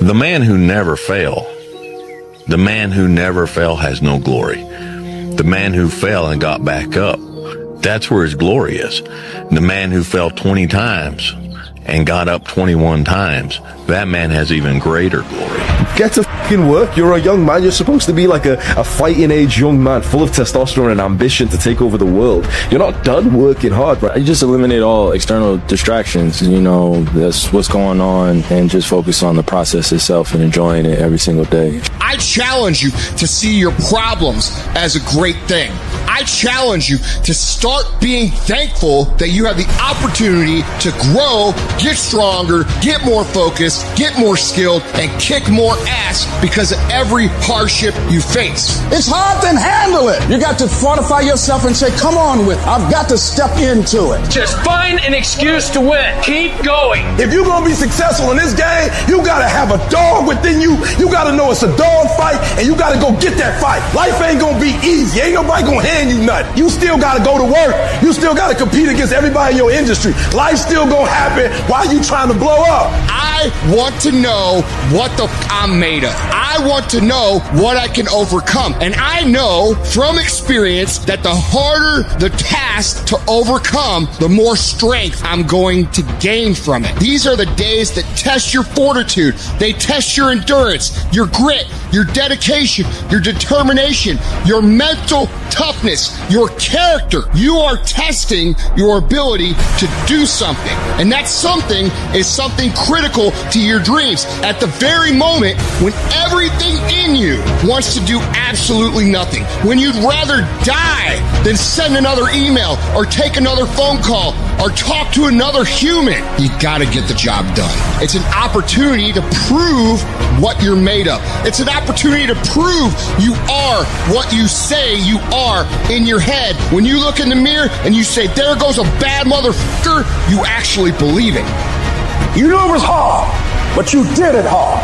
The man who never fell, the man who never fell has no glory. The man who fell and got back up, that's where his glory is. The man who fell 20 times and got up 21 times, that man has even greater glory. Get to fucking work. You're a young man. You're supposed to be like a fighting age young man full of testosterone and ambition to take over the world. You're not done working hard, bro. You just eliminate all external distractions. You know, that's what's going on, and just focus on the process itself and enjoying it every single day. I challenge you to see your problems as a great thing. I challenge you to start being thankful that you have the opportunity to grow, get stronger, get more focused, get more skilled, and kick more ass because of every hardship you face. It's hard to handle it. You got to fortify yourself and say, come on with it. I've got to step into it. Just find an excuse to win. Keep going. If you're going to be successful in this game, you got to have a dog within you. You got to know it's a dog fight, and you got to go get that fight. Life ain't going to be easy. Ain't nobody going to hand you nothing. You still got to go to work. You still got to compete against everybody in your industry. Life's still going to happen while you trying to blow up. I want to know what the I'm made of. I want to know what I can overcome. And I know from experience that the harder the task to overcome, the more strength I'm going to gain from it. These are the days that test your fortitude. They test your endurance, your grit, your dedication, your determination, your mental toughness, your character. You are testing your ability to do something. And that something is something critical to your dreams. At the very moment when everything in you wants to do absolutely nothing, when you'd rather die than send another email or take another phone call or talk to another human, you gotta get the job done. It's an opportunity to prove what you're made of. It's an opportunity to prove you are what you say you are in your head. When you look in the mirror and you say, there goes a bad motherfucker, you actually believe it. You knew it was hard, but you did it hard.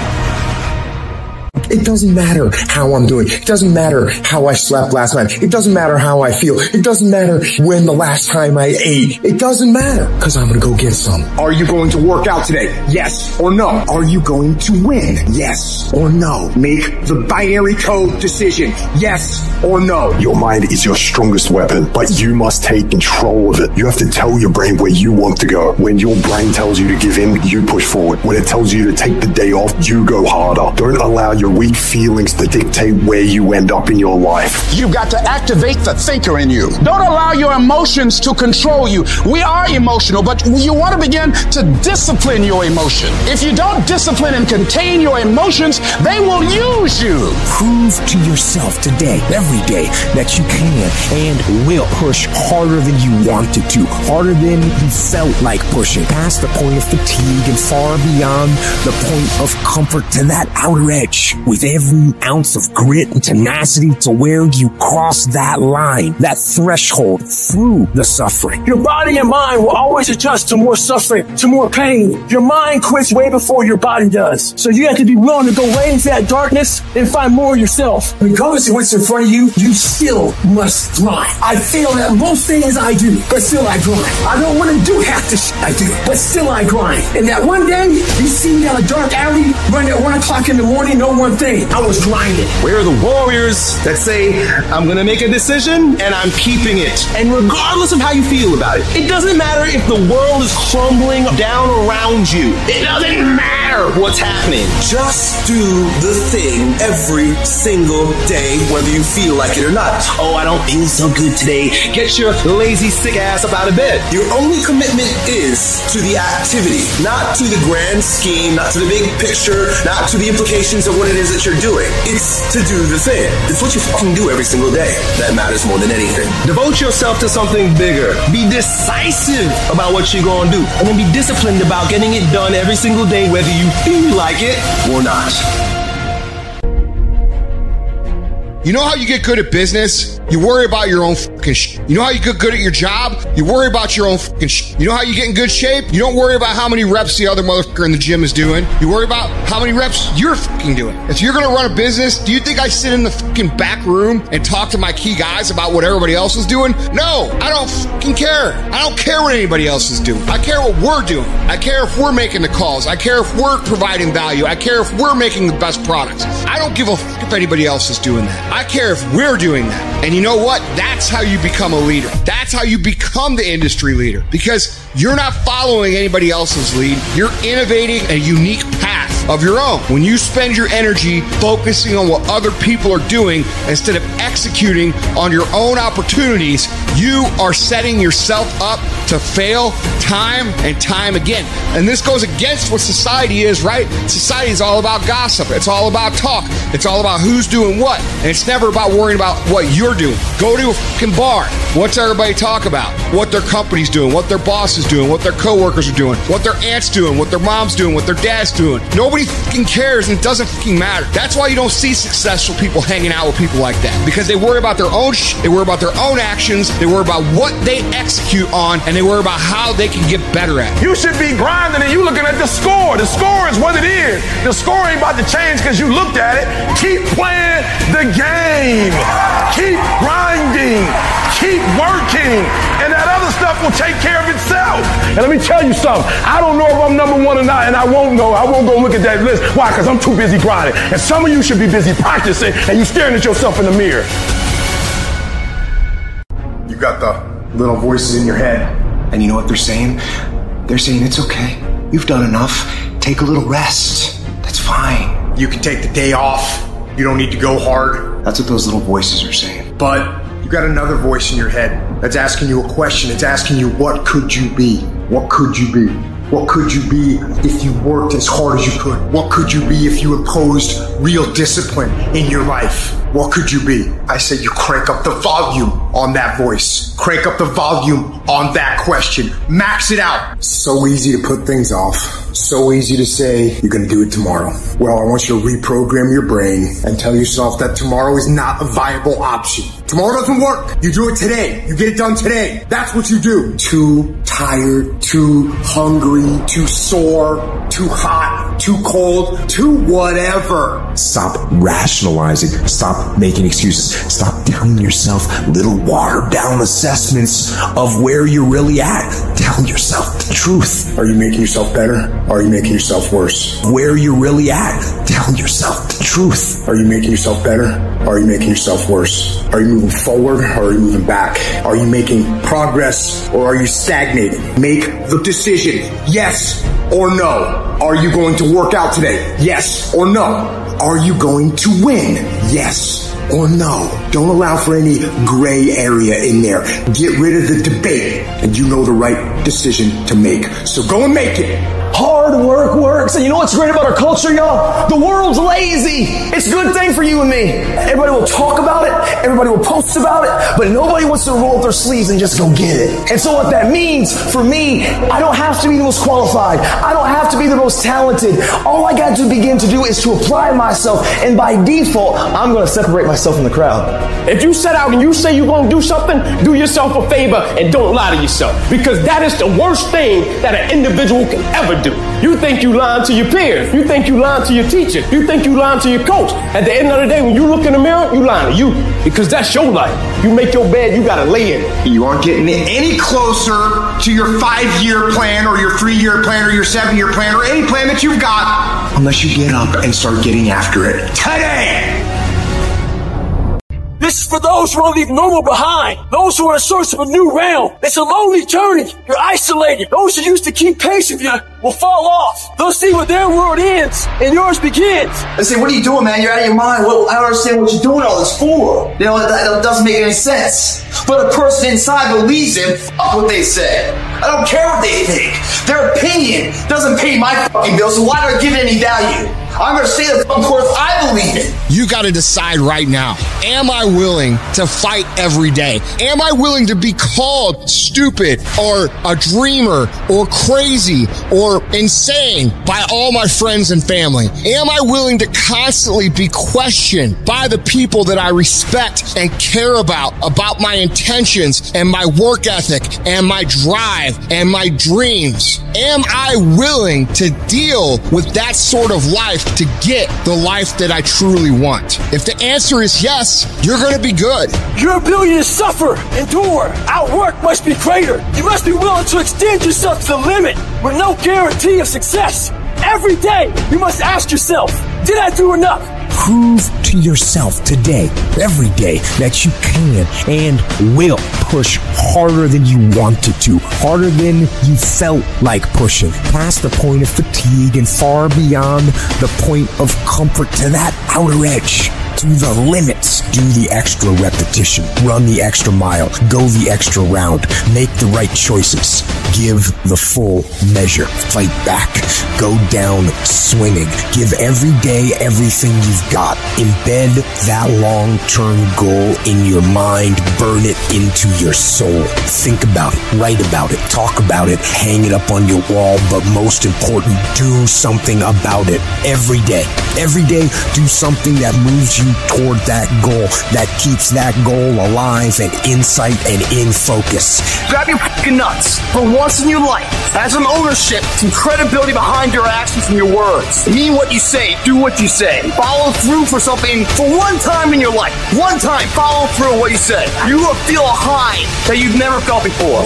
It doesn't matter how I'm doing. It doesn't matter how I slept last night. It doesn't matter how I feel. It doesn't matter when the last time I ate. It doesn't matter, because I'm going to go get some. Are you going to work out today? Yes or no? Are you going to win? Yes or no? Make the binary code decision. Yes or no? Your mind is your strongest weapon, but you must take control of it. You have to tell your brain where you want to go. When your brain tells you to give in, you push forward. When it tells you to take the day off, you go harder. Don't allow your weak feelings to dictate where you end up in your life. You've got to activate the thinker in you. Don't allow your emotions to control you. We are emotional, but you want to begin to discipline your emotion. If you don't discipline and contain your emotions, they will use you. Prove to yourself today, every day, that you can and will push harder than you wanted to, harder than you felt like pushing, past the point of fatigue and far beyond the point of comfort to that outer edge, with every ounce of grit and tenacity to where you cross that line, that threshold through the suffering. Your body and mind will always adjust to more suffering, to more pain. Your mind quits way before your body does. So you have to be willing to go way into that darkness and find more of yourself. Regardless of what's in front of you, you still must grind. I fail at most things I do, but still I grind. I don't want to do half the shit I do, but still I grind. And that one day, you see me down a dark alley, running at 1 o'clock in the morning, no one thing. I was grinding. We're the warriors that say, I'm going to make a decision and I'm keeping it. And regardless of how you feel about it, it doesn't matter if the world is crumbling down around you. It doesn't matter what's happening. Just do the thing every single day, whether you feel like it or not. Oh, I don't feel so good today. Get your lazy, sick ass up out of bed. Your only commitment is to the activity, not to the grand scheme, not to the big picture, not to the implications of what it is that you're doing. It's to do the thing. It's what you fucking do every single day that matters more than anything. Devote yourself to something bigger. Be decisive about what you're going to do. And then be disciplined about getting it done every single day, whether you feel like it or not. You know how you get good at business? You worry about your own fucking shit. You know how you get good at your job? You worry about your own fucking shit. You know how you get in good shape? You don't worry about how many reps the other motherfucker in the gym is doing. You worry about how many reps you're fucking doing. If you're gonna run a business, do you think I sit in the fucking back room and talk to my key guys about what everybody else is doing? No, I don't fucking care. I don't care what anybody else is doing. I care what we're doing. I care if we're making the calls. I care if we're providing value. I care if we're making the best products. I don't give a fuck if anybody else is doing that. I care if we're doing that. And you know what? That's how you become a leader. That's how you become the industry leader, because you're not following anybody else's lead. You're innovating a unique path of your own. When you spend your energy focusing on what other people are doing instead of executing on your own opportunities, you are setting yourself up to fail time and time again. And this goes against what society is, right? Society is all about gossip. It's all about talk. It's all about who's doing what. And it's never about worrying about what you're doing. Go to a fucking bar. What's everybody talk about? What their company's doing, what their boss is doing, what their coworkers are doing, what their aunt's doing, what their mom's doing, what their dad's doing. Nobody fucking cares, and it doesn't fucking matter. That's why you don't see successful people hanging out with people like that, because they worry about their own they worry about their own actions, they worry about what they execute on, and they worry about how they can get better at it. You should be grinding and you looking at the score. The score is what it is. The score ain't about to change because you looked at it. Keep playing the game. Keep grinding. Keep working. And that other stuff will take care of itself. And let me tell you something. I don't know if I'm number one or not, and I won't know. I won't go look at that list. Why? Because I'm too busy grinding. And some of you should be busy practicing, and you staring at yourself in the mirror. You got the little voices in your head. And you know what they're saying? They're saying it's okay. You've done enough. Take a little rest. That's fine. You can take the day off. You don't need to go hard. That's what those little voices are saying. But you got another voice in your head that's asking you a question. It's asking you, what could you be? What could you be? What could you be if you worked as hard as you could? What could you be if you imposed real discipline in your life? What could you be? I said you crank up the volume on that voice. Crank up the volume on that question. Max it out. So easy to put things off. So easy to say, you're going to do it tomorrow. Well, I want you to reprogram your brain and tell yourself that tomorrow is not a viable option. Tomorrow doesn't work. You do it today. You get it done today. That's what you do. Too tired, too hungry, too sore, too hot, too cold, too whatever. Stop rationalizing. Stop making excuses. Stop telling yourself little watered down assessments of where you're really at. Tell yourself the truth. Are you making yourself better? Or are you making yourself worse? Where you're really at. Tell yourself the truth. Are you making yourself better? Or are you making yourself worse? Are you moving forward or are you moving back? Are you making progress or are you stagnating? Make the decision. Yes or no. Are you going to work out today? Yes or no. Are you going to win? Yes or no. Don't allow for any gray area in there. Get rid of the debate and you know the right decision to make. So go and make it. Hard work works. And you know what's great about our culture, y'all? The world's lazy. It's a good thing for you and me. Everybody will talk about it. Everybody will post about it. But nobody wants to roll up their sleeves and just go get it. And so what that means for me, I don't have to be the most qualified. I don't have to be the most talented. All I got to begin to do is to apply myself. And by default, I'm going to separate myself from the crowd. If you set out and you say you're going to do something, do yourself a favor and don't lie to yourself. Because that is the worst thing that an individual can ever do. You think you lying to your peers. You think you lying to your teacher. You think you lying to your coach. At the end of the day, when you look in the mirror, you lying to you. Because that's your life. You make your bed, you got to lay in it. You aren't getting any closer to your 5-year plan or your 3-year plan or your 7-year plan or any plan that you've got unless you get up and start getting after it today. This is for those who want to leave normal behind. Those who are in search of a new realm. It's a lonely journey. You're isolated. Those who used to keep pace with you will fall off. They'll see where their world ends and yours begins. They say, what are you doing, man? You're out of your mind. Well, I don't understand what you're doing all this for. You know, that doesn't make any sense. But a person inside believes in what they say. I don't care what they think. Their opinion doesn't pay my fucking bills, so why do I give it any value? I'm going to say the course I believe in. You got to decide right now. Am I willing to fight every day? Am I willing to be called stupid or a dreamer or crazy or insane by all my friends and family? Am I willing to constantly be questioned by the people that I respect and care about my intentions and my work ethic and my drive and my dreams? Am I willing to deal with that sort of life to get the life that I truly want? If the answer is yes, you're going to be good. Your ability to suffer, endure, outwork must be greater. You must be willing to extend yourself to the limit with no guarantee of success. Every day, you must ask yourself, did I do enough? Prove to yourself today, every day, that you can and will push harder than you wanted to, harder than you felt like pushing, past the point of fatigue and far beyond the point of comfort to that outer edge. To the limits. Do the extra repetition. Run the extra mile. Go the extra round. Make the right choices. Give the full measure. Fight back. Go down swinging. Give every day everything you've got. Embed that long-term goal in your mind. Burn it into your soul. Think about it. Write about it. Talk about it. Hang it up on your wall. But most important, do something about it every day. Every day, do something that moves you toward that goal, that keeps that goal alive and in sight and in focus. Grab your fucking nuts. For once in your life, have some ownership, some credibility behind your actions and your words. Mean what you say, do what you say. Follow through for something for one time in your life. One time, follow through what you say. You will feel a high that you've never felt before.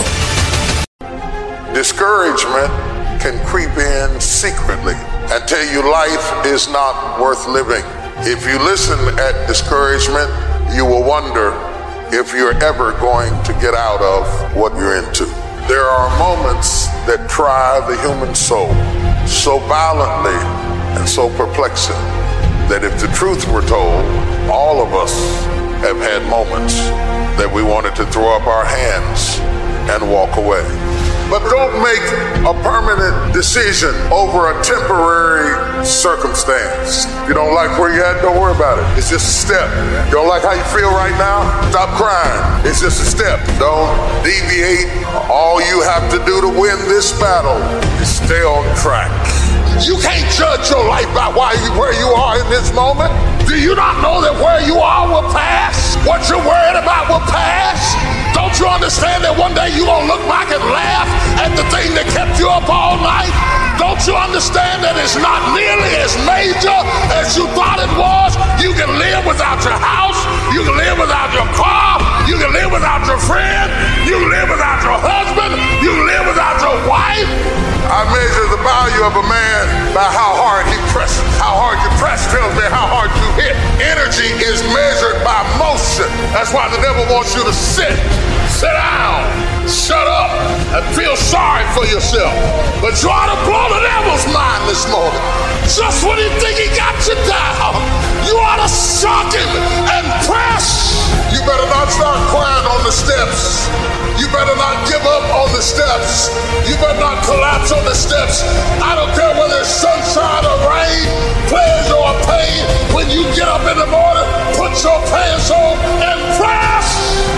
Discouragement can creep in secretly and tell you life is not worth living. If you listen at discouragement, you will wonder if you're ever going to get out of what you're into. There are moments that try the human soul so violently and so perplexing that if the truth were told, all of us have had moments that we wanted to throw up our hands and walk away. But don't make a permanent decision over a temporary circumstance. If you don't like where you're at, don't worry about it. It's just a step. You don't like how you feel right now? Stop crying. It's just a step. Don't deviate. All you have to do to win this battle is stay on track. You can't judge your life by where you are in this moment. Do you not know that where you are will pass? What you're worried about will pass? Don't you understand that one day you're going to look back and laugh at the thing that kept you up all night? Don't you understand that it's not nearly as major as you thought it was? You can live without your house. You can live without your car. You can live without your friend. You can live without your husband. You can live without your wife. I measure the value of a man by how hard he presses. How hard you press tells me how hard you hit. Energy is measured by motion. That's why the devil wants you to sit down, shut up, and feel sorry for yourself. But you ought to blow the devil's mind this morning. Just when he think he got you down, you ought to shock him and press. You better not start crying on the steps. You better not give up on the steps. You better not collapse on the steps. I don't care whether it's sunshine or rain, pleasure or pain. When you get up in the morning, put your pants on and press.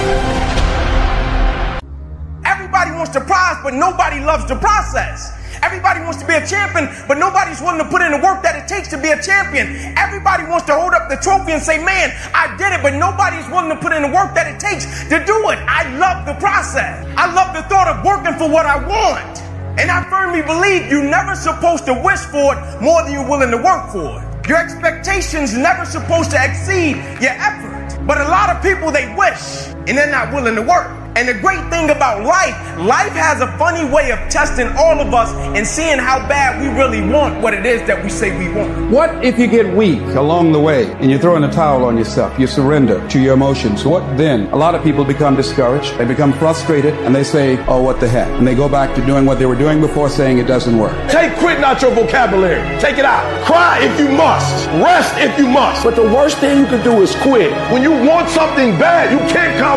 Everybody wants to prize, but nobody loves the process. Everybody wants to be a champion, but nobody's willing to put in the work that it takes to be a champion. Everybody wants to hold up the trophy and say, man, I did it, but nobody's willing to put in the work that it takes to do it. I love the process. I love the thought of working for what I want. And I firmly believe you're never supposed to wish for it more than you're willing to work for it. Your expectations never supposed to exceed your effort. But a lot of people, they wish, and they're not willing to work. And the great thing about life has a funny way of testing all of us and seeing how bad we really want what it is that we say we want. What if you get weak along the way and you throw in a towel on yourself? You surrender to your emotions. What then? A lot of people become discouraged. They become frustrated and they say, oh, what the heck? And they go back to doing what they were doing before, saying it doesn't work. Take quitting out your vocabulary. Take it out. Cry if you must. Rest if you must. But the worst thing you can do is quit. When you want something bad, you can't compromise.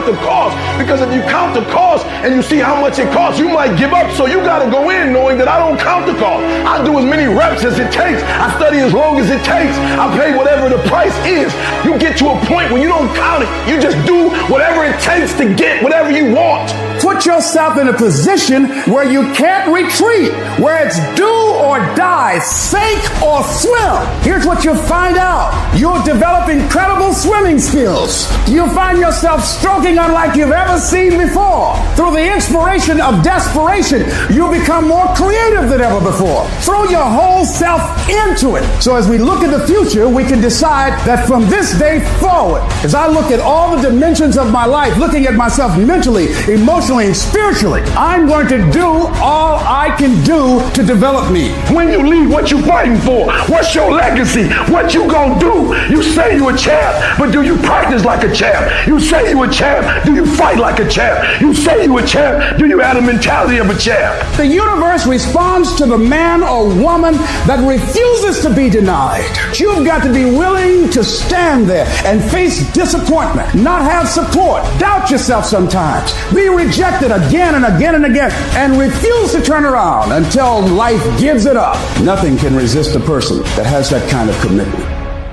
count the cost. Because if you count the cost and you see how much it costs, you might give up. So you got to go in knowing that I don't count the cost. I do as many reps as it takes. I study as long as it takes. I pay whatever the price is. You get to a point when you don't count it. You just do whatever it takes to get whatever you want. Put yourself in a position where you can't retreat, where it's do or die, sink or swim. Here's what you'll find out. You'll develop incredible swimming skills. You'll find yourself stroking unlike you've ever seen before. Through the inspiration of desperation, you'll become more creative than ever before. Throw your whole self into it. So as we look at the future, we can decide that from this day forward, as I look at all the dimensions of my life, looking at myself mentally, emotionally, and spiritually, I'm going to do all I can do to develop me. When you leave, what you fighting for? What's your legacy? What you gonna do? You say you a champ, but do you practice like a champ? You say you a champ, do you fight like a champ? You say you a champ, do you have the mentality of a champ? The universe responds to the man or woman that refuses to be denied. You've got to be willing to stand there and face disappointment, not have support, doubt yourself sometimes, be rejected again and again and again, and refuse to turn around until life gives it up. Nothing can resist a person that has that kind of commitment.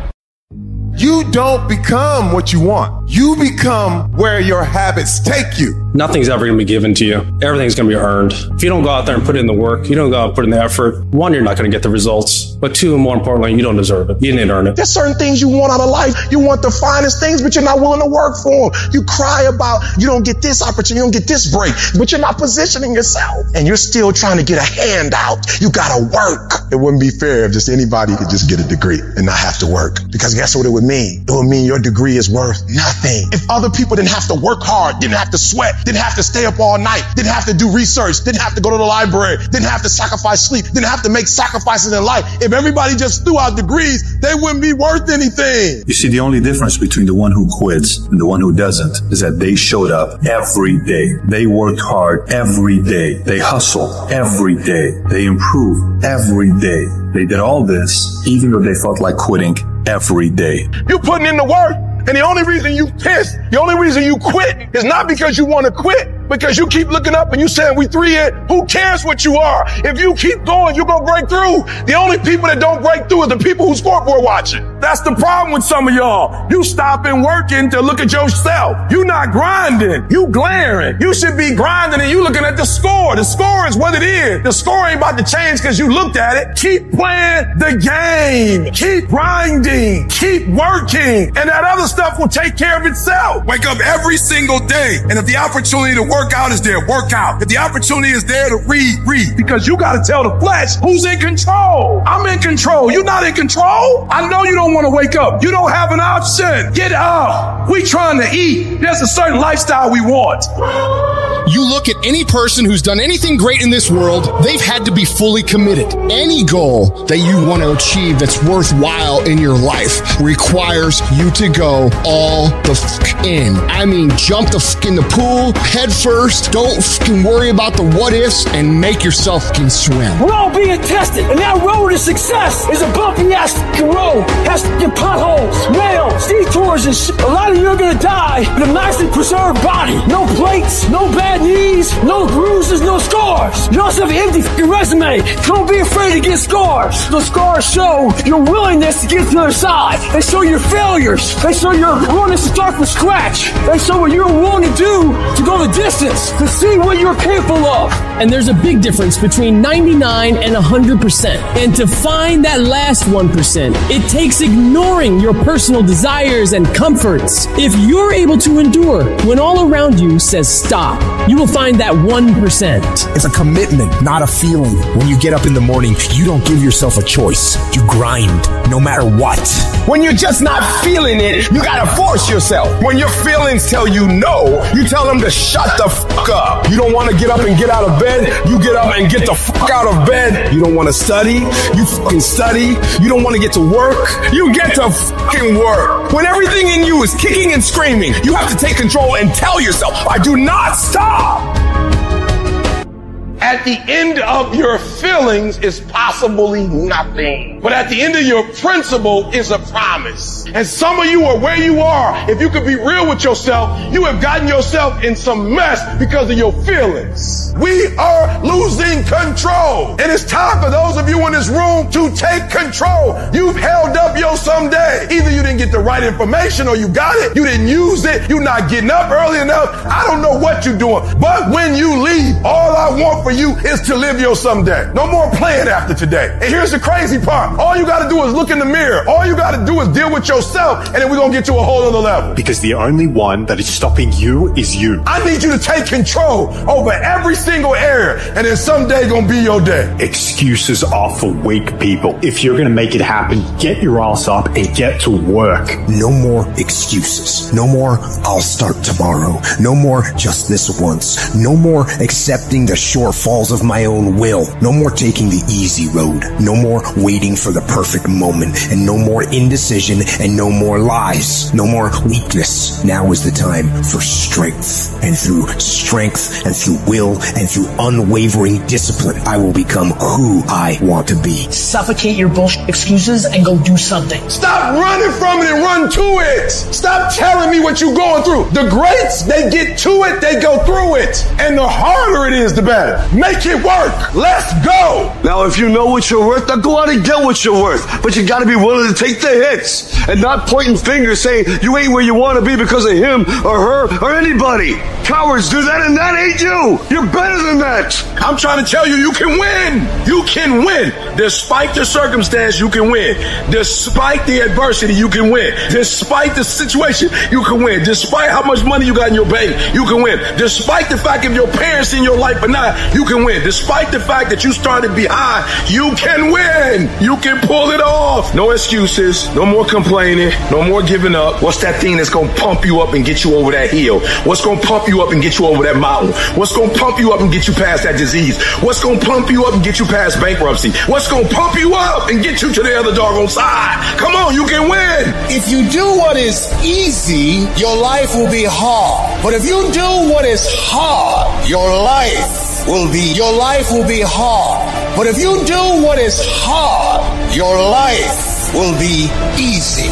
You don't become what you want. You become where your habits take you. Nothing's ever going to be given to you. Everything's going to be earned. If you don't go out there and put in the work, you don't go out and put in the effort, one, you're not going to get the results. But two, more importantly, you don't deserve it. You didn't earn it. There's certain things you want out of life. You want the finest things, but you're not willing to work for them. You cry about you don't get this opportunity, you don't get this break, but you're not positioning yourself. And you're still trying to get a handout. You got to work. It wouldn't be fair if just anybody could just get a degree and not have to work. Because guess what it would mean? It would mean your degree is worth nothing. If other people didn't have to work hard, didn't have to sweat, didn't have to stay up all night, didn't have to do research, didn't have to go to the library, didn't have to sacrifice sleep, didn't have to make sacrifices in life. If everybody just threw out degrees, they wouldn't be worth anything. You see, the only difference between the one who quits and the one who doesn't is that they showed up every day. They worked hard every day. They hustled every day. They improved every day. They did all this even though they felt like quitting every day. You putting in the work, and the only reason you pissed, the only reason you quit is not because you want to quit, because you keep looking up and you saying we 3 in. Who cares what you are? If you keep going, you're going to break through. The only people that don't break through are the people who scoreboard watching. That's the problem with some of y'all. You stopping working to look at yourself. You not grinding. You glaring. You should be grinding and you looking at the score. The score is what it is. The score ain't about to change because you looked at it. Keep playing the game. Keep grinding. Keep working. And that other stuff will take care of itself. Wake up every single day. And if the opportunity to work out is there, work out. If the opportunity is there to read, read. Because you got to tell the flesh who's in control. I'm in control. You're not in control. I know you don't want to wake up. You don't have an option. Get up. We trying to eat. There's a certain lifestyle we want. You look at any person who's done anything great in this world, they've had to be fully committed. Any goal that you want to achieve that's worthwhile in your life requires you to go all the f*** in. I mean, jump the f*** in the pool, head first, don't f***ing worry about the what ifs, and make yourself f***ing swim. We're all being tested, and that road to success is a bumpy ass f***ing road. Has f***ing potholes, rails, detours, and shit. A lot of you are gonna die with a nicely preserved body. No plates, no bad knees, no bruises, no scars. You also have an empty f***ing resume. Don't be afraid to get scars. The scars show your willingness to get to the other side. They show your failures. They show your willingness to start from scratch. They show what you're willing to do to go the distance, to see what you're capable of. And there's a big difference between 99 and 100%. And to find that last 1%, it takes ignoring your personal desires and comforts. If you're able to endure when all around you says stop, you will find that 1%. It's a commitment, not a feeling. When you get up in the morning, you don't give yourself a choice. You grind, no matter what. When you're just not feeling it, you gotta force yourself. When your feelings tell you no, you tell them to shut the fuck up. You don't want to get up and get out of bed, you get up and get the fuck out of bed. You don't want to study, you fucking study. You don't want to get to work, you get to fucking work. When everything in you is kicking and screaming, you have to take control and tell yourself, I do not stop. At the end of your feelings is possibly nothing. But at the end of your principle is a promise. And some of you are where you are. If you could be real with yourself, you have gotten yourself in some mess because of your feelings. We are losing control. And it's time for those of you in this room to take control. You've held up your someday. Either you didn't get the right information or you got it. You didn't use it. You're not getting up early enough. I don't know what you're doing. But when you leave, all I want for you is to live your someday. No more playing after today. And here's the crazy part. All you got to do is look in the mirror. All you got to do is deal with yourself, and then we're going to get to a whole other level. Because the only one that is stopping you is you. I need you to take control over every single area, and then someday going to be your day. Excuses are for weak people. If you're going to make it happen, get your ass up and get to work. No more excuses. No more, I'll start tomorrow. No more, just this once. No more accepting the shortfalls of my own will. No more taking the easy road. No more waiting for the perfect moment. And no more indecision and no more lies. No more weakness. Now is the time for strength. And through strength and through will and through unwavering discipline, I will become who I want to be. Suffocate your bullshit excuses and go do something. Stop running from it and run to it. Stop telling me what you're going through. The greats, they get to it, they go through it. And the harder it is, the better. Make it work. Let's go. Now, if you know what you're worth, then go out and get what you're worth. But you gotta be willing to take the hits and not pointing fingers saying you ain't where you want to be because of him or her or anybody. Cowards do that, and that ain't you. You're better than that. I'm trying to tell you, you can win. You can win. Despite the circumstance, you can win. Despite the adversity, you can win. Despite the situation, you can win. Despite how much money you got in your bank, you can win. Despite the fact if your parents in your life or not, you can win. Despite the fact that you started behind, you can win. You can pull it off. No excuses. No more complaining. No more giving up. What's that thing that's going to pump you up and get you over that hill? What's going to pump you up and get you over that mountain? What's going to pump you up and get you past that disease? What's going to pump you up and get you past bankruptcy? What's going to pump you up and get you to the other doggone side? Come on, you can win. If you do what is easy, your life will be hard. But if you do what is hard, your life will be hard. But if you do what is hard, your life will be easy.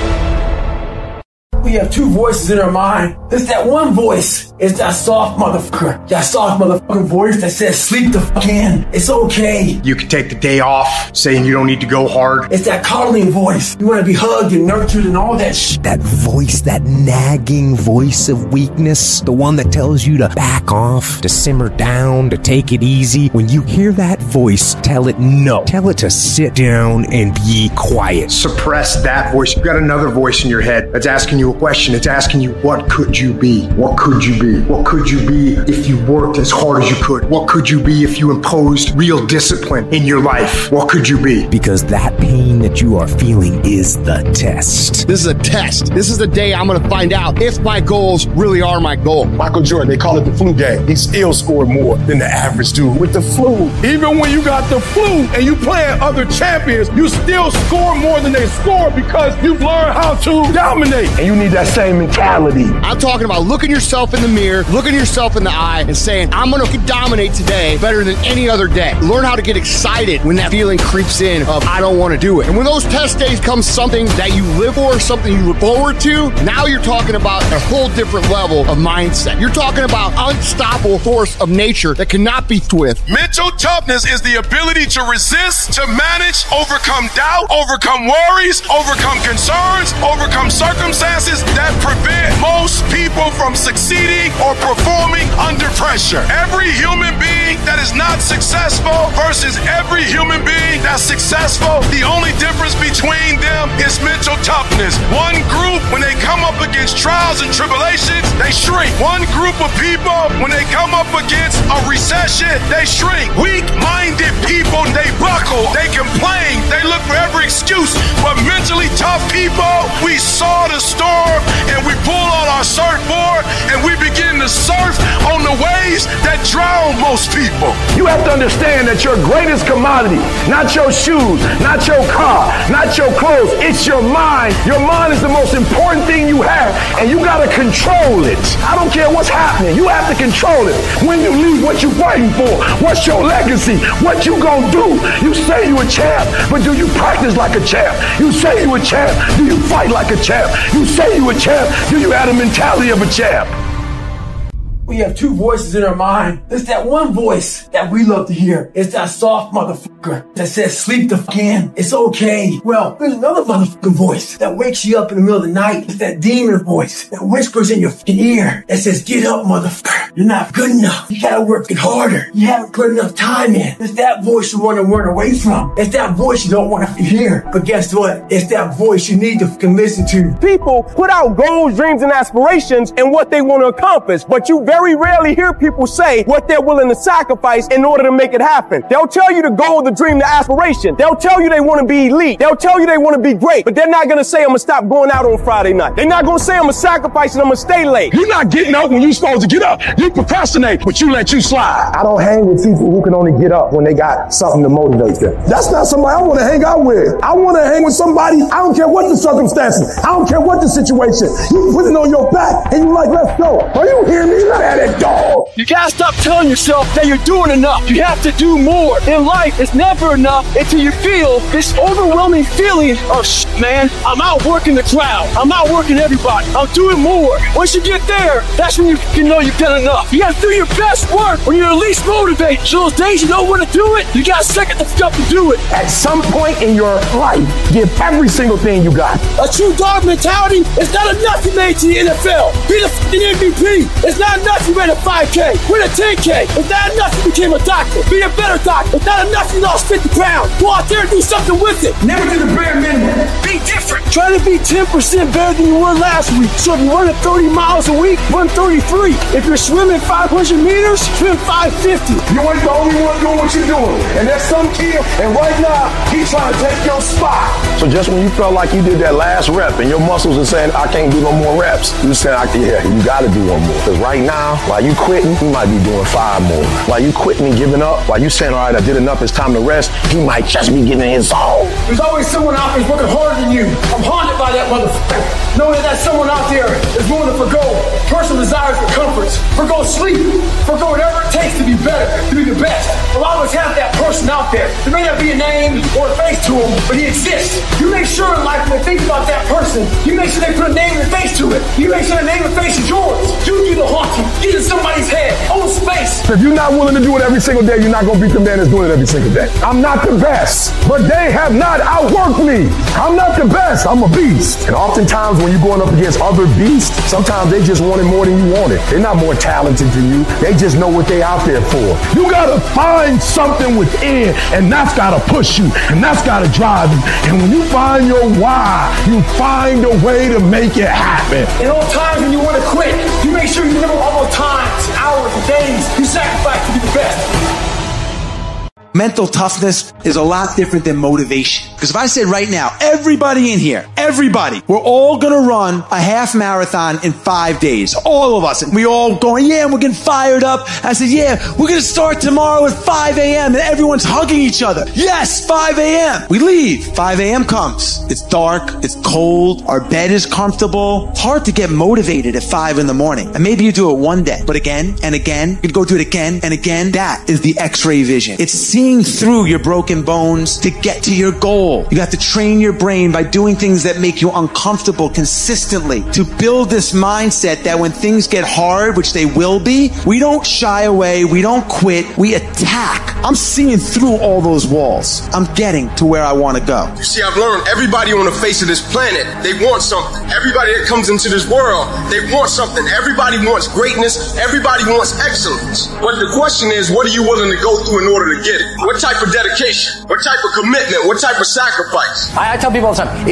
We have two voices in our mind. There's that one voice. It's that soft motherfucker. That soft motherfucking voice that says, sleep the fuck in. It's okay. You can take the day off saying you don't need to go hard. It's that coddling voice. You want to be hugged and nurtured and all that shit. That voice, that nagging voice of weakness, the one that tells you to back off, to simmer down, to take it easy. When you hear that voice, tell it no. Tell it to sit down and be quiet. Suppress that voice. You've got another voice in your head that's asking you a question. It's asking you, what could you be? What could you be? What could you be if you worked as hard as you could? What could you be if you imposed real discipline in your life? What could you be? Because that pain that you are feeling is the test. This is a test. This is the day I'm going to find out if my goals really are my goal. Michael Jordan, they call it the flu game. He still scored more than the average dude with the flu. Even when you got the flu and you playing other champions, you still score more than they score because you've learned how to dominate. And you need that same mentality. I'm talking about looking yourself in the mirror, looking yourself in the eye and saying, I'm going to dominate today better than any other day. Learn how to get excited when that feeling creeps in of I don't want to do it. And when those test days come something that you live for, something you look forward to, now you're talking about a whole different level of mindset. You're talking about unstoppable force of nature that cannot be with. Mental toughness is the ability to resist, to manage, overcome doubt, overcome worries, overcome concerns, overcome circumstances that prevent most people from succeeding or performing under pressure. Every human being that is not successful versus every human being that's successful, the only difference between them is mental toughness. One group, when they come up against trials and tribulations, they shrink. One group of people, when they come up against a recession, they shrink. Weak-minded people, they buckle, they complain, they look for every excuse. But mentally tough people, we saw the storm and we pull on our surfboard and we begin to surf on the waves things that drown most people. You have to understand that your greatest commodity, not your shoes, not your car, not your clothes, it's your mind. Your mind is the most important thing you have, and you got to control it. I don't care what's happening. You have to control it. When you leave, what you fighting for? What's your legacy? What you gonna do? You say you a champ, but do you practice like a champ? You say you a champ, do you fight like a champ? You say you a champ, do you have the mentality of a champ? We have two voices in our mind. There's that one voice that we love to hear. It's that soft motherfucker that says, sleep the fuck in. It's okay. Well, there's another motherfucking voice that wakes you up in the middle of the night. It's that demon voice that whispers in your fucking ear that says, get up, motherfucker. You're not good enough. You gotta work it harder. You haven't put enough time in. It's that voice you want to run away from. It's that voice you don't want to hear. But guess what? It's that voice you need to fucking listen to. People put out goals, dreams, and aspirations and what they want to accomplish, but you very rarely hear people say what they're willing to sacrifice in order to make it happen. They'll tell you the goal, the dream, the aspiration. They'll tell you they want to be elite. They'll tell you they want to be great, but they're not going to say, I'm going to stop going out on Friday night. They're not going to say, I'm going to sacrifice and I'm going to stay late. You're not getting up when you're supposed to get up. You procrastinate, but you let you slide. I don't hang with people who can only get up when they got something to motivate them. That's not somebody I want to hang out with. I want to hang with somebody, I don't care what the circumstances. I don't care what the situation. You put it on your back and you're like, let's go. Are you hearing me? Not at it, dog. You gotta stop telling yourself that you're doing enough. You have to do more. In life, it's never enough until you feel this overwhelming feeling of, man, I'm outworking the crowd. I'm outworking everybody. I'm doing more. Once you get there, that's when you can know you've done enough. You gotta do your best work when you're least motivated. So those days you don't want to do it, you gotta second the stuff to do it. At some point in your life, give every single thing you got. A true dog mentality is not enough you made to the NFL. Be the f***ing MVP. It's not enough you ran a 5K. Win a 10K. It's not enough you became a doctor. Be a better doctor. It's not enough you lost 50 pounds. Go out there and do something with it. Never do the bare minimum. Be different. Try to be 10% better than you were last week. So if you're running 30 miles a week, run 33. If you're swimming 500 meters, swim 550. You ain't the only one doing what you're doing. And there's some kid, and right now, he's trying to take your spot. So just when you felt like you did that last rep and your muscles are saying, I can't do no more reps, you saying, yeah, you got to do one more. Because right now, while you quitting, you might be doing 5 more. While you quitting and giving up, while you saying, all right, I did enough, it's time to rest, he might just be getting his zone. There's always someone out there working harder than you. I'm haunted by that motherfucker. Knowing that someone out there is willing to forgo personal desires for comforts, forgo sleep, forgo whatever it takes to be better, to be the best. We'll always have that person out there. There may not be a name or a face to him, but he exists. You make sure in life when they think about that person, you make sure they put a name and a face to it. You make sure the name and face is yours. You do the haunting. Get in somebody's head. Own space. If you're not willing to do it every single day, you're not going to beat the man that's doing it every single day. I'm not the best, but they have not outworked me. I'm not the best. I'm a beast. And oftentimes when you're going up against other beasts, sometimes they just want it more than you want it. They're not more talented than you. They just know what they out there for. You got to find something within, and that's got to push you, and that's got to drive you. And when you find your why, you find a way to make it happen. In all times when you want to quit, you make sure you remember all those times, hours, and days you sacrifice to be the best. Mental toughness is a lot different than motivation. Because if I said right now, everybody in here, everybody, we're all going to run a half marathon in 5 days. All of us. And we all going, yeah, and we're getting fired up. I said, yeah, we're going to start tomorrow at 5 a.m. And everyone's hugging each other. Yes, 5 a.m. We leave. 5 a.m. comes. It's dark. It's cold. Our bed is comfortable. It's hard to get motivated at 5 in the morning. And maybe you do it one day. But again and again, you go do it again and again. That is the X-ray vision. It's seeing through your broken bones to get to your goal. You have to train your brain by doing things that make you uncomfortable consistently to build this mindset that when things get hard, which they will be, we don't shy away, we don't quit, we attack. I'm seeing through all those walls. I'm getting to where I want to go. You see, I've learned everybody on the face of this planet, they want something. Everybody that comes into this world, they want something. Everybody wants greatness. Everybody wants excellence. But the question is, what are you willing to go through in order to get it? What type of dedication? What type of commitment? What type of sacrifice? I tell people all the time, if this is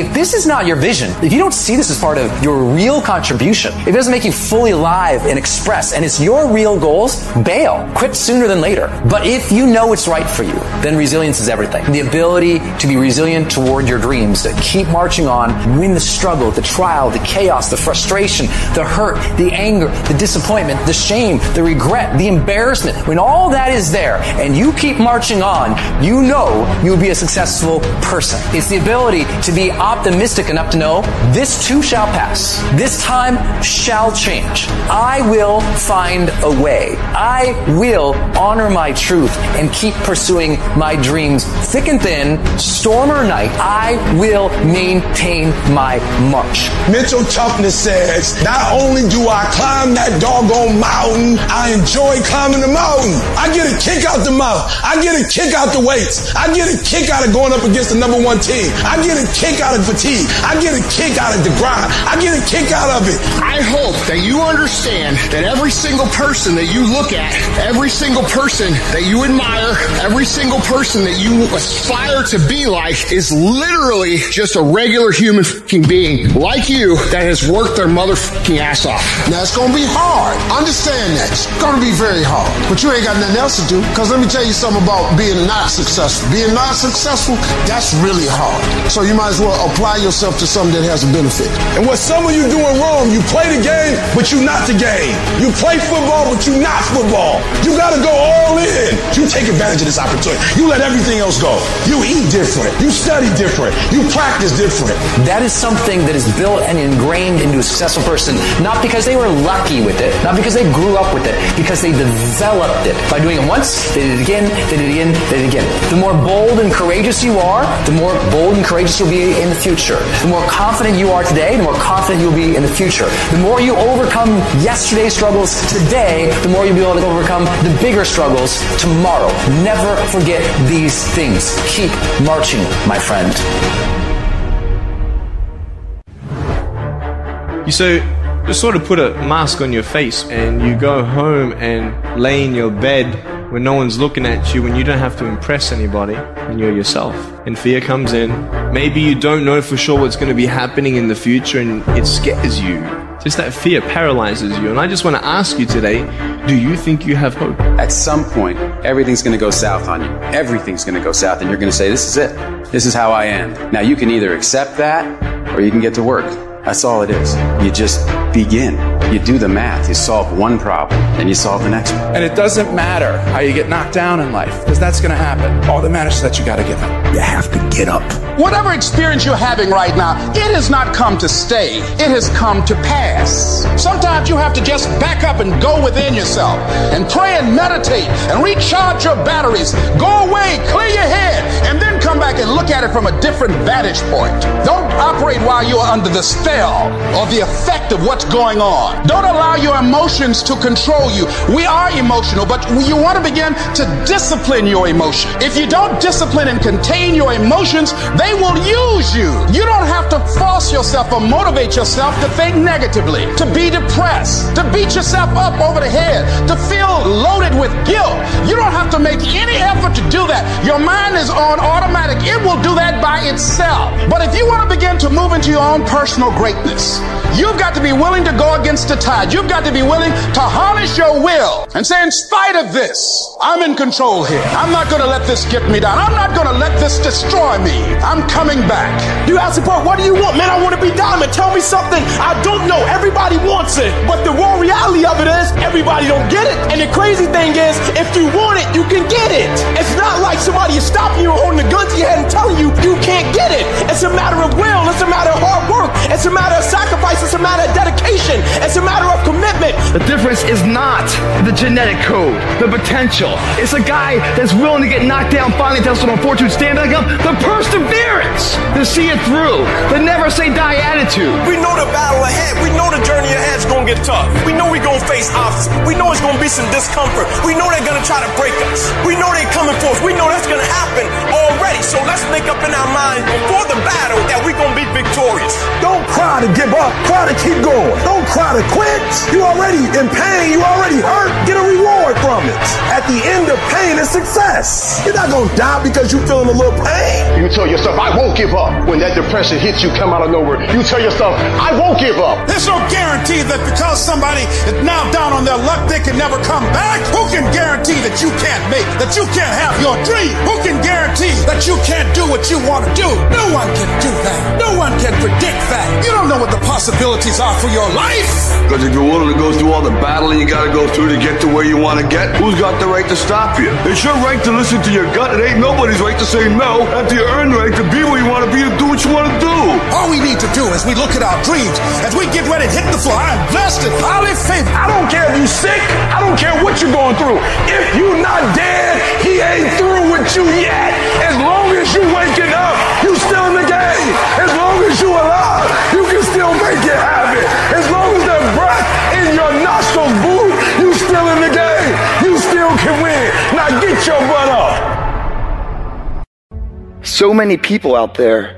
not your vision, if you don't see this as part of your real contribution, if it doesn't make you fully alive and express, and it's your real goals, bail. Quit sooner than later. But if you know it's right for you, then resilience is everything. The ability to be resilient toward your dreams, to keep marching on, win the struggle, the trial, the chaos, the frustration, the hurt, the anger, the disappointment, the shame, the regret, the embarrassment. When all that is there and you keep marching on, you know you'll be a successful person. It's the ability to be optimistic enough to know this too shall pass. This time shall change. I will find a way. I will honor my truth and keep pursuing my dreams. Thick and thin, storm or night, I will maintain my march. Mental toughness says, not only do I climb that doggone mountain, I enjoy climbing the mountain. I get a kick out the mountain. I get a kick out the weights. I get a kick out of going up against the number one team. I get a kick out of fatigue. I get a kick out of the grind. I get a kick out of it. I hope that you understand that every single person that you look at, every single person that you admire, every single person that you aspire to be like is literally just a regular human fucking being like you that has worked their motherfucking ass off. Now it's gonna be hard. Understand that. It's gonna be very hard. But you ain't got nothing else to do. Cause let me tell you something about being not successful. Being not successful, that's really hard. So you might as well apply yourself to something that has a benefit. And what some of you doing wrong, you play the game, but you not the game. You play football, but you not football. You gotta go all in. You take advantage of this opportunity. You let everything else go. You eat different. You study different. You practice different. That is something that is built and ingrained into a successful person, not because they were lucky with it, not because they grew up with it, because they developed it. By doing it once, they did it again, they did it again, they did it again. The more bold and courageous you are, the more bold and courageous you'll be in the future. The more confident you are today, the more confident you'll be in the future. The more you overcome yesterday's struggles today, the more you'll be able to overcome the bigger struggles tomorrow. Never forget these things. Keep marching, my friend. You just sort of put a mask on your face and you go home and lay in your bed when no one's looking at you, when you don't have to impress anybody, and you're yourself. And fear comes in. Maybe you don't know for sure what's going to be happening in the future and it scares you. Just that fear paralyzes you. And I just want to ask you today, do you think you have hope? At some point, everything's going to go south on you. Everything's going to go south and you're going to say, this is it. This is how I end. Now you can either accept that or you can get to work. That's all it is. You just begin. You do the math. You solve one problem, then you solve the next one. And it doesn't matter how you get knocked down in life, because that's going to happen. All that matters is that you got to get up. You have to get up. Whatever experience you're having right now, it has not come to stay. It has come to pass. Sometimes you have to just back up and go within yourself and pray and meditate and recharge your batteries. Go away, clear your head, and then come back and look at it from a different vantage point. Don't operate while you're under the spell or the effect of what's going on. Don't allow your emotions to control you. We are emotional, but you want to begin to discipline your emotion. If you don't discipline and contain your emotions, they will use you. You don't have to force yourself or motivate yourself to think negatively, to be depressed, to beat yourself up over the head, to feel loaded with guilt. You don't have to make any effort to do that. Your mind is on automatic. It will do that by itself. But if you want to begin to move into your own personal greatness, you've got to be willing to go against the tide. You've got to be willing to harness your will and say, in spite of this, I'm in control here. I'm not going to let this get me down. I'm not going to let this destroy me. I'm coming back. You ask support, what do you want? Man, I want to be diamond. Tell me something I don't know. Everybody wants it. But the raw reality of it is everybody don't get it. And the crazy thing is, if you want it, you can get it. It's not like somebody is stopping you or holding a gun to your head and telling you you can't get it. It's a matter of will. It's a matter of hard work. It's a matter of sacrifice. It's a matter of dedication. It's a matter of commitment. The difference is not the genetic code, the potential. It's a guy that's willing to get knocked down, finally test on fortune, stand back up, the perseverance to see it through, the never say die attitude. We know the battle ahead. We know the journey ahead's gonna get tough. We know we're gonna face obstacles. We know it's gonna be some discomfort. We know they're gonna try to break us. We know they're coming for us. We know that's gonna happen already. So let's make up in our mind before the battle that we're gonna be victorious. Don't cry to give up. Cry to keep going. Don't cry to quit. You already in pain. You already hurt. Get a reward from it. At the end of pain is success. You're not going to die because you're feeling a little pain. You tell yourself, I won't give up. When that depression hits you, come out of nowhere, you tell yourself, I won't give up. There's no guarantee that because somebody is now down on their luck, they can never come back. Who can guarantee that you can't make, that you can't have your dream? Who can guarantee that you can't do what you want to do? No one can do that. No one can predict that. You don't know what the possibilities are for your life. Because if you're willing to go through all the battling you got to go through to get to where you want to get, who's got the right to stop you? It's your right to listen to your gut. It ain't nobody's right to say no. After you earn the right to be where you want to be and do what you want to do. All we need to do is we look at our dreams, as we get ready to hit the floor, I am blessed and highly favored. I don't care if you're sick. I don't care what you're going through. If you're not dead, he ain't through with you yet. As long as you waking up, you still in the game. As long as you alive, you can still make it happen. As long as the breath in your nostrils move, you still in the game. You still can win. Now get your butt up. So many people out there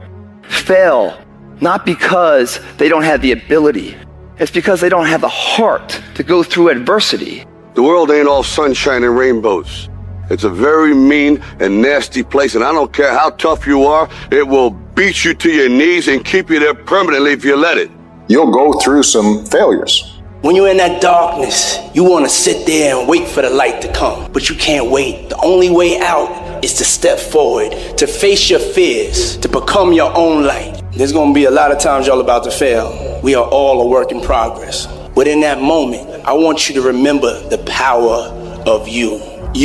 fail, not because they don't have the ability. It's because they don't have the heart to go through adversity. The world ain't all sunshine and rainbows. It's a very mean and nasty place, and I don't care how tough you are, it will beat you to your knees and keep you there permanently if you let it. You'll go through some failures. When you're in that darkness, you want to sit there and wait for the light to come, but you can't wait. The only way out is to step forward, to face your fears, to become your own light. There's going to be a lot of times y'all about to fail. We are all a work in progress. But in that moment, I want you to remember the power of you.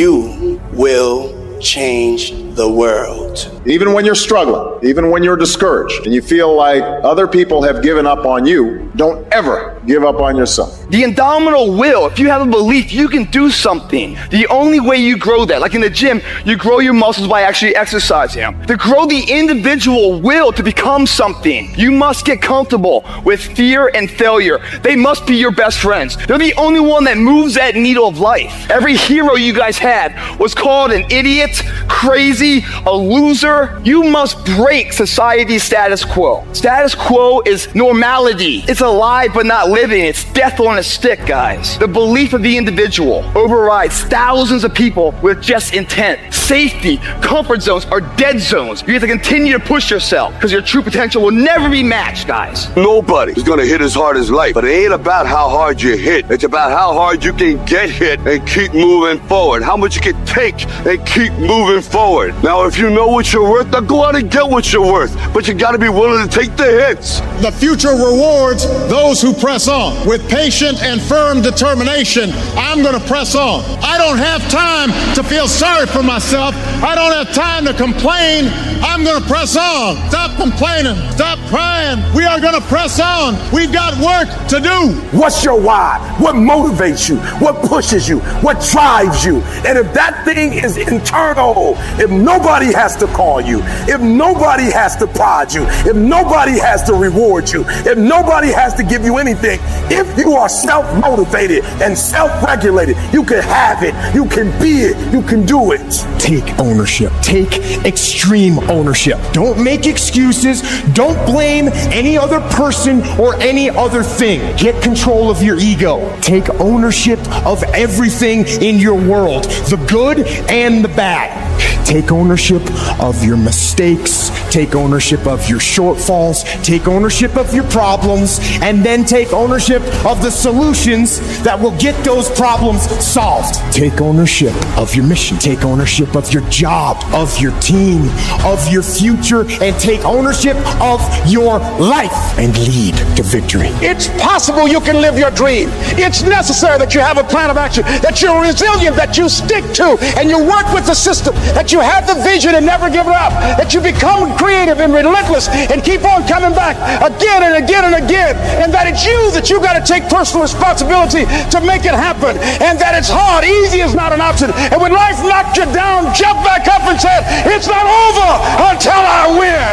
You will change the world. Even when you're struggling, even when you're discouraged, and you feel like other people have given up on you, don't ever give up on yourself. The indomitable will, if you have a belief you can do something, the only way you grow that, like in the gym, you grow your muscles by actually exercising. To grow the individual will to become something, you must get comfortable with fear and failure. They must be your best friends. They're the only one that moves that needle of life. Every hero you guys had was called an idiot, crazy, a loser. You must break society's status quo. Status quo is normality. It's alive but not living. It's death on a stick, guys. The belief of the individual overrides thousands of people with just intent. Safety, comfort zones are dead zones. You have to continue to push yourself because your true potential will never be matched, guys. Nobody is going to hit as hard as life, but it ain't about how hard you hit. It's about how hard you can get hit and keep moving forward. How much you can take and keep moving forward. Now, if you know what you're worth, then go out and get what you're worth. But you got to be willing to take the hits. The future rewards those who press on. With patient and firm determination, I'm going to press on. I don't have time to feel sorry for myself. I don't have time to complain. I'm going to press on. Stop complaining. Stop crying. We are going to press on. We've got work to do. What's your why? What motivates you? What pushes you? What drives you? And if that thing is internal, if nobody has to call you, if nobody has to prod you, if nobody has to reward you, if nobody has to give you anything, if you are self-motivated and self-regulated, you can have it, you can be it, you can do it. Take ownership. Take extreme ownership. Don't make excuses. Don't blame any other person or any other thing. Get control of your ego. Take ownership of everything in your world, the good and the bad. Take ownership of your mistakes. Take ownership of your shortfalls. Take ownership of your problems. And then take ownership of the solutions that will get those problems solved. Take ownership of your mission. Take ownership of your job, of your team, of your future, and take ownership of your life and lead to victory. It's possible you can live your dream. It's necessary that you have a plan of action, that you're resilient, that you stick to, and you work with the system, that you have the vision and never give it up, that you become creative and relentless and keep on coming back again and again and again, and that it's you that you got to take personal responsibility to make it happen, and that it's hard. Easy is not an option. And when life knocked you down, jump back up and say, it's not over until I win.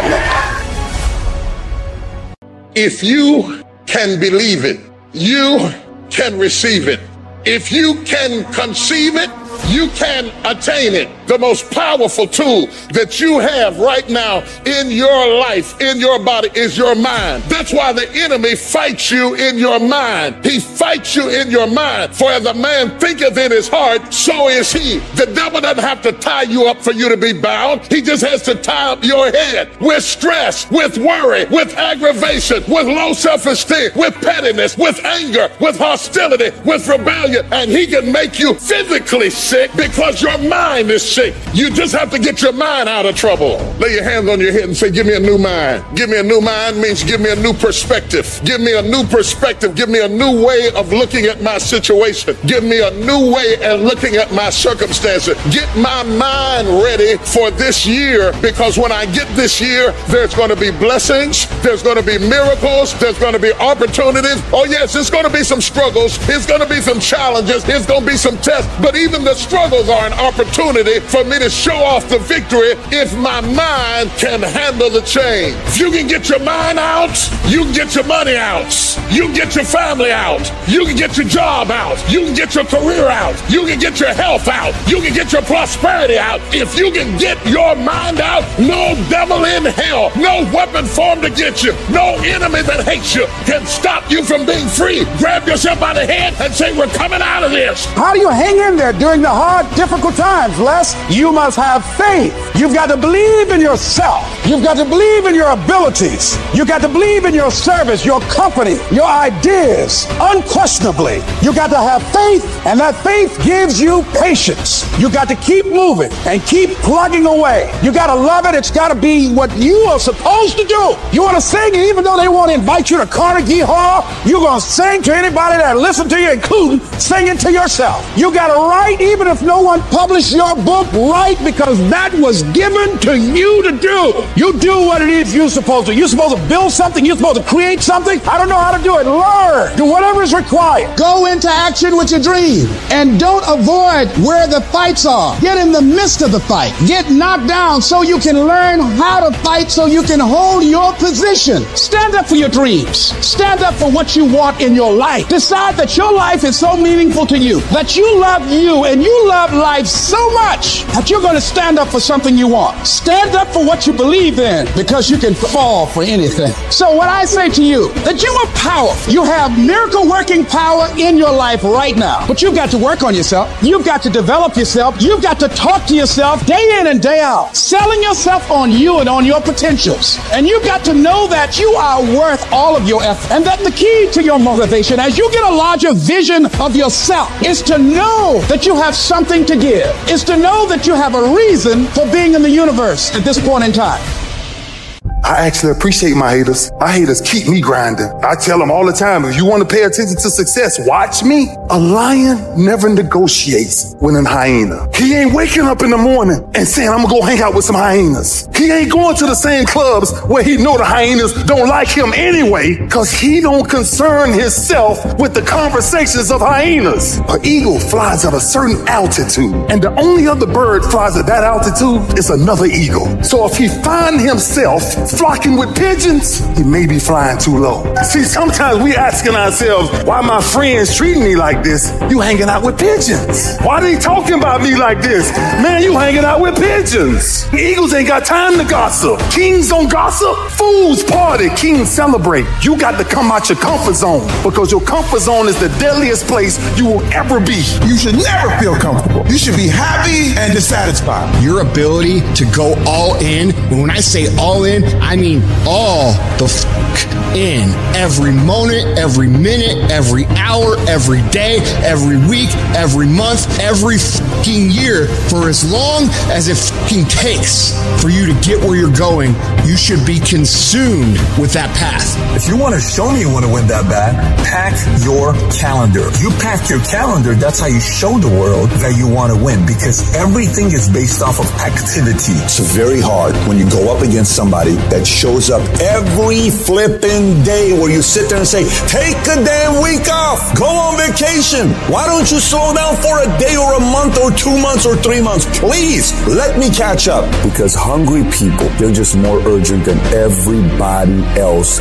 If you can believe it, you can receive it. If you can conceive it, you can attain it. The most powerful tool that you have right now in your life, in your body, is your mind. That's why the enemy fights you in your mind. He fights you in your mind. For as a man thinketh in his heart, so is he. The devil doesn't have to tie you up for you to be bound. He just has to tie up your head with stress, with worry, with aggravation, with low self-esteem, with pettiness, with anger, with hostility, with rebellion. And he can make you physically sick because your mind is sick. You just have to get your mind out of trouble. Lay your hands on your head and say, give me a new mind. Give me a new mind means give me a new perspective. Give me a new perspective. Give me a new way of looking at my situation. Give me a new way of looking at my circumstances. Get my mind ready for this year, because when I get this year, there's going to be blessings. There's going to be miracles. There's going to be opportunities. Oh yes, it's going to be some struggles. It's going to be some challenges. It's going to be some tests. But even the struggles are an opportunity for me to show off the victory if my mind can handle the change. If you can get your mind out, you can get your money out. You can get your family out. You can get your job out. You can get your career out. You can get your health out. You can get your prosperity out. If you can get your mind out, no devil in hell, no weapon formed against you, no enemy that hates you can stop you from being free. Grab yourself by the head and say, we're coming out of this. How do you hang in there during the hard, difficult times, Les? You must have faith. You've got to believe in yourself. You've got to believe in your abilities. You've got to believe in your service, your company, your ideas. Unquestionably, you got to have faith, and that faith gives you patience. You got to keep moving and keep plugging away. You got to love it. It's got to be what you are supposed to do. You want to sing, and even though they want to invite you to Carnegie Hall, you're going to sing to anybody that listens to you, including singing to yourself. You got to write, even if no one published your book, write, because that was given to you to do. You do what it is you're supposed to. You're supposed to build something. You're supposed to create something. I don't know how to do it. Learn. Do whatever is required. Go into action with your dream. And don't avoid where the fights are. Get in the midst of the fight. Get knocked down so you can learn how to fight, so you can hold your position. Stand up for your dreams. Stand up for what you want in your life. Decide that your life is so meaningful to you, that you love you and you love life so much that you're going to stand up for something you want. Stand up for what you believe in, because you can fall for anything. So what I say to you, that you are powerful. You have miracle working power in your life right now. But you've got to work on yourself. You've got to develop yourself. You've got to talk to yourself day in and day out, selling yourself on you and on your potentials. And you've got to know that you are worth all of your effort. And that the key to your motivation, as you get a larger vision of yourself, is to know that you have something to give. Is to know that you have a reason for being in the universe at this point in time. I actually appreciate my haters. My haters keep me grinding. I tell them all the time, if you want to pay attention to success, watch me. A lion never negotiates with a hyena. He ain't waking up in the morning and saying, I'm gonna go hang out with some hyenas. He ain't going to the same clubs where he know the hyenas don't like him anyway, because he don't concern himself with the conversations of hyenas. An eagle flies at a certain altitude, and the only other bird flies at that altitude is another eagle. So if he find himself flocking with pigeons, he may be flying too low. See, sometimes we asking ourselves, why my friends treating me like this? You hanging out with pigeons. Why they talking about me like this? Man, you hanging out with pigeons. Eagles ain't got time to gossip. Kings don't gossip. Fools party. Kings celebrate. You got to come out your comfort zone, because your comfort zone is the deadliest place you will ever be. You should never feel comfortable. You should be happy and dissatisfied. Your ability to go all in, and when I say all in, I mean all the in. Every moment, every minute, every hour, every day, every week, every month, every fucking year, for as long as it fucking takes for you to get where you're going. You should be consumed with that path. If you want to show me you want to win that bad, pack your calendar. If you pack your calendar, that's how you show the world that you want to win, because everything is based off of activity. It's very hard when you go up against somebody that shows up every flipping day, where you sit there and say, take a damn week off, go on vacation. Why don't you slow down for a day or a month or 2 months or 3 months? Please let me catch up. Because hungry people, they're just more urgent than everybody else. If I need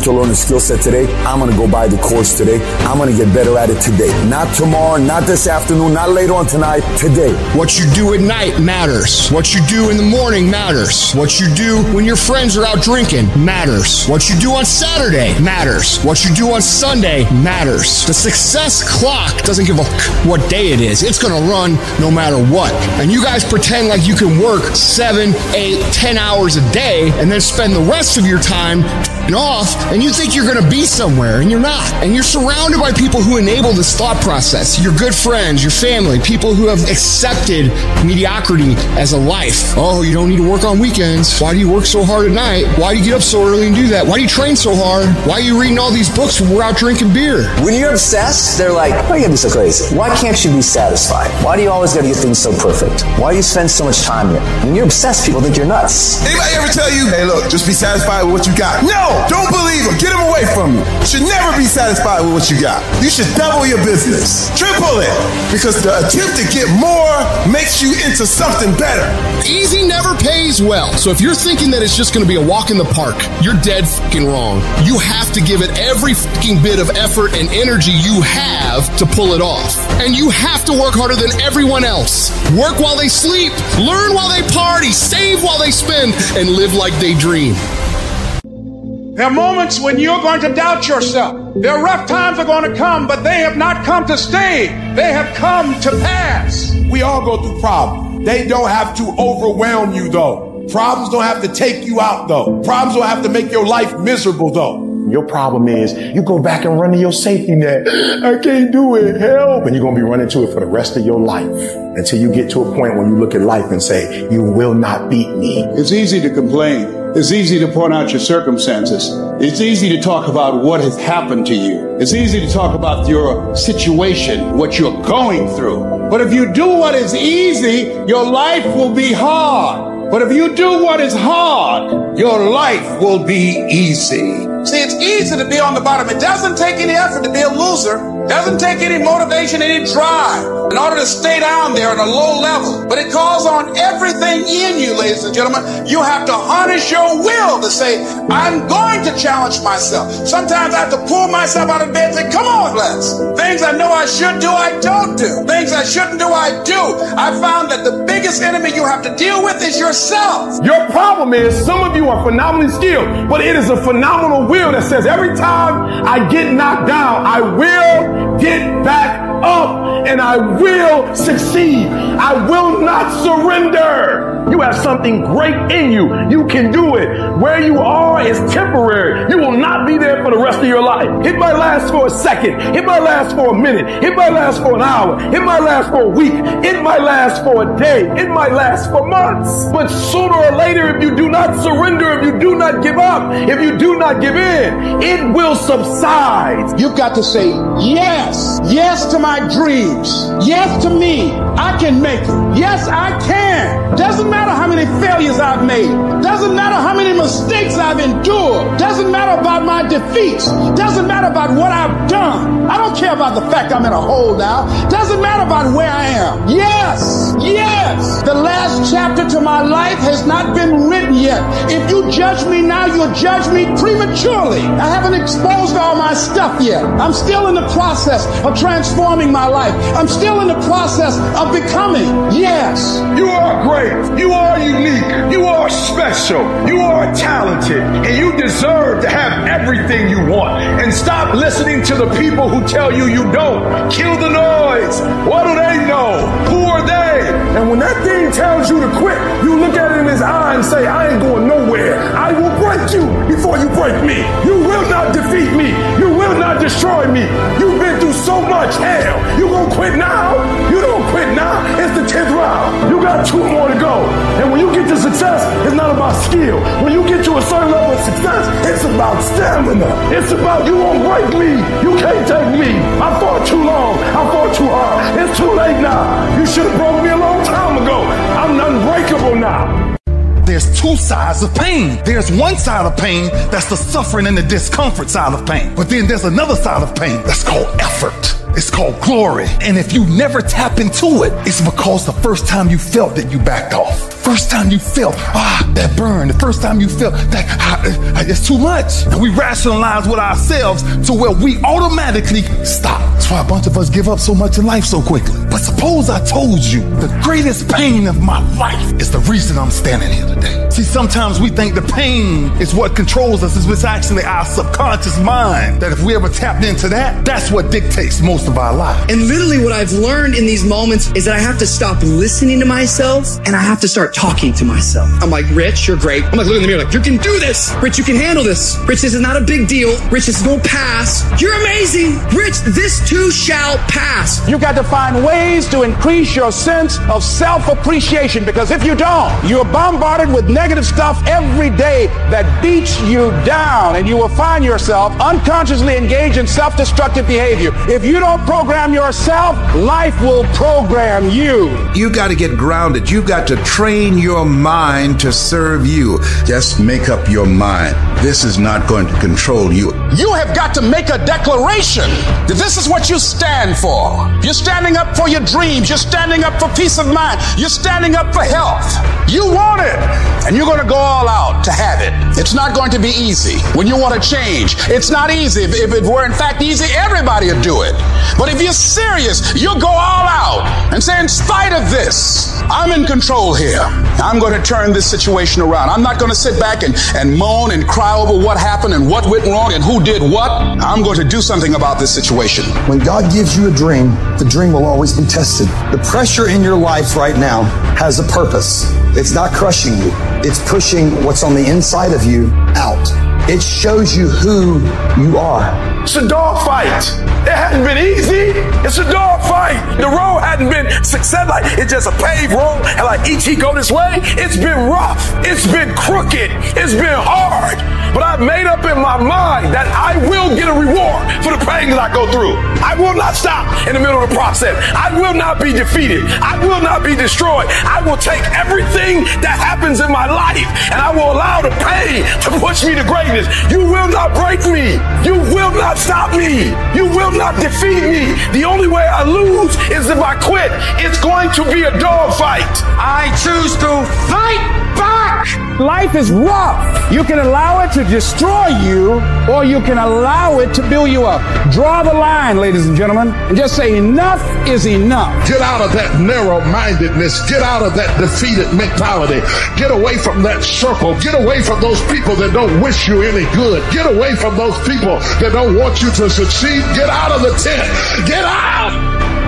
to learn a skill set today, I'm going to go buy the course today. I'm going to get better at it today. Not tomorrow, not this afternoon, not later on tonight, today. What you do at night matters. What you do in the morning matters. What you do when your friends are out drinking matters. What you do on Saturday matters. What you do on Sunday matters. The success clock doesn't give a what day it is. It's going to run no matter what. And you guys pretend like you can work 7, 8, 10 hours a day and then spend the rest of your time off, and you think you're going to be somewhere, and you're not. And you're surrounded by people who enable this thought process. Your good friends, your family, people who have accepted mediocrity as a life. Oh, you don't need to work on weekends. Why do you work so hard at night? Why do you get up so early and do that? Why do you train so hard? Why are you reading all these books when we're out drinking beer? When you're obsessed, they're like, why are you going to be so crazy? Why can't you be satisfied? Why do you always got to get things so perfect? Why do you spend so much time here? When you're obsessed, people think you're nuts. Anybody ever tell you, hey, look, just be satisfied with what you got? No! Don't believe them. Get them away from you. You should never be satisfied with what you got. You should double your business. Triple it. Because the attempt to get more makes you into something better. Easy never pays well. So if you're thinking that it's just going to be a walk in the park, you're dead fucking wrong. You have to give it every fucking bit of effort and energy you have to pull it off. And you have to work harder than everyone else. Work while they sleep, learn while they party, save while they spend, and live like they dream. There are moments when you're going to doubt yourself. There are rough times are going to come, but they have not come to stay. They have come to pass. We all go through problems. They don't have to overwhelm you, though. Problems don't have to take you out, though. Problems don't have to make your life miserable, though. Your problem is you go back and run to your safety net. I can't do it. Help. And you're going to be running to it for the rest of your life until you get to a point when you look at life and say, you will not beat me. It's easy to complain. It's easy to point out your circumstances. It's easy to talk about what has happened to you. It's easy to talk about your situation, what you're going through. But if you do what is easy, your life will be hard. But if you do what is hard, your life will be easy. See, it's easy to be on the bottom. It doesn't take any effort to be a loser. It doesn't take any motivation, any drive in order to stay down there at a low level. But it calls on everything in you, ladies and gentlemen. You have to harness your will to say, I'm going to challenge myself. Sometimes I have to pull myself out of bed and say, come on, Les. Things I know I should do, I don't do. Things I shouldn't do, I do. I found that the biggest enemy you have to deal with is yourself. Your problem is some of you are phenomenally skilled, but it is a phenomenal will that says every time I get knocked down, I will get back up and I will succeed. I will not surrender. You have something great in you. You can do it. Where you are is temporary. You will not be there for the rest of your life. It might last for a second. It might last for a minute. It might last for an hour. It might last for a week. It might last for a day. It might last for months. But sooner or later, if you do not surrender, if you do not give up, if you do not give in, it will subside. You've got to say yes. Yes to my dreams. Yes to me. I can make it. Yes, I can. Doesn't matter how many failures I've made. Doesn't matter how many mistakes I've endured. Doesn't matter about my defeats. Doesn't matter about what I've done. I don't care about the fact I'm in a hole now. Doesn't matter about where I am. Yes, yes. The last chapter to my life has not been written yet. If you judge me now, you'll judge me prematurely. I haven't exposed all my stuff yet. I'm still in the process of transforming my life. I'm still in the process of becoming. Yes. You are great. You are unique. You are special. You are talented. And you deserve to have everything you want. And stop listening to the people who tell you you don't. Kill the noise. What do they know? Who are they? And when that thing tells you to quit, you look at it in his eye and say, I ain't going nowhere. I will break you before you break me. You will not defeat me. You will not destroy me. You've been through so much hell. You gonna quit now? You don't quit now. It's the 10th round. You got 2 more to go. And when you get to success, it's not about skill. When you get to a certain level of success, it's about stamina. It's about you won't break me. You can't take me. I fought too long. I fought too hard. It's too late now. You should have broke me a long time ago. I'm unbreakable now. There's 2 sides of pain. There's one side of pain that's the suffering and the discomfort side of pain. But then there's another side of pain that's called effort. It's called glory. And if you never tap into it, it's because the first time you felt that you backed off. First time you felt, that burn. The first time you felt that it's too much. And we rationalize with ourselves to where we automatically stop. That's why a bunch of us give up so much in life so quickly. But suppose I told you the greatest pain of my life is the reason I'm standing here today. See, sometimes we think the pain is what controls us. It's actually our subconscious mind that if we ever tapped into that, that's what dictates most of our lives. And literally what I've learned in these moments is that I have to stop listening to myself and I have to start talking to myself. I'm like, Rich, you're great. I'm like, look in the mirror like, you can do this. Rich, you can handle this. Rich, this is not a big deal. Rich, this is going to pass. You're amazing. Rich, this too shall pass. You got to find ways to increase your sense of self-appreciation, because if you don't, you're bombarded with negative stuff every day that beats you down, and you will find yourself unconsciously engaged in self-destructive behavior. If you don't program yourself, life will program you. You got to get grounded. You got to train your mind to serve you. Just make up your mind. This is not going to control you. You have got to make a declaration that this is what you stand for. You're standing up for your dreams. You're standing up for peace of mind. You're standing up for health. You want it, and you're going to go all out to have it. It's not going to be easy when you want to change. It's not easy. If it were in fact easy, everybody would do it. But if you're serious, you'll go all out and say, in spite of this, I'm in control here. I'm going to turn this situation around. I'm not going to sit back and moan and cry over what happened and what went wrong and who did what. I'm going to do something about this situation. When God gives you a dream, the dream will always be tested. The pressure in your life right now has a purpose. It's not crushing you. It's pushing what's on the inside of you out. It shows you who you are. It's a dog fight. It hadn't been easy. It's a dog fight. The road hadn't been success. Like, it's just a paved road. And like each he go this way, it's been rough. It's been crooked. It's been hard. But I've made up in my mind that I will get a reward for the pain that I go through. I will not stop in the middle of the process. I will not be defeated. I will not be destroyed. I will take everything that happens in my life and I will allow the pain to push me to greatness. You will not break me. You will not stop me. You will not defeat me. The only way I lose is if I quit. It's going to be a dog fight. I choose to fight back. Life is rough. You can allow it to destroy you, or you can allow it to build you up. Draw the line, ladies and gentlemen, and just say enough is enough. Get out of that narrow-mindedness. Get out of that defeated mentality. Get away from that circle. Get away from those people that don't wish you any good. Get away from those people that don't want you to succeed. Get out of the tent. Get out.